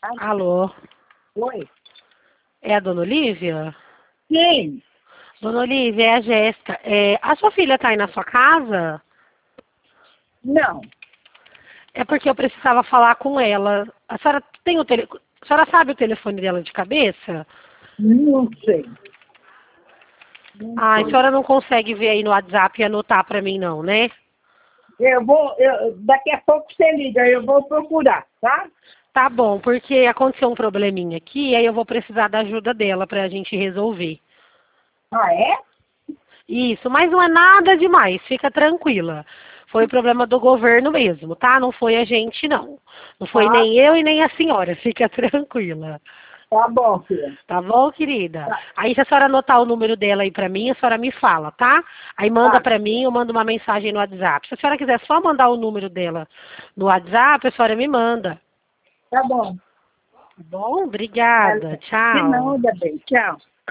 Alô, Oi? é a dona Olívia? Sim. Dona Olívia, é a Jéssica. A sua filha está aí na sua casa? Não. É porque eu precisava falar com ela. A senhora tem a senhora sabe o telefone dela de cabeça? Não sei. Não Ah, a sei. senhora não consegue ver aí no WhatsApp e anotar para mim não, né? Daqui a pouco você liga, eu vou procurar, tá? Tá bom, porque aconteceu um probleminha aqui e aí eu vou precisar da ajuda dela para a gente resolver. Ah, é? Isso, mas não é nada demais, fica tranquila. Foi problema do governo mesmo, tá? Não foi a gente, não. Não foi Ah, nem eu e nem a senhora, fica tranquila. tá bom, filha. Tá bom, querida? Tá, Aí se a senhora anotar o número dela aí pra mim, a senhora me fala, tá? Aí manda tá, pra mim, eu mando uma mensagem no WhatsApp. Se a senhora quiser só mandar o número dela no WhatsApp, a senhora me manda. tá bom. Tá bom? Tá, Obrigada. de Tchau. nada, bem. Tchau.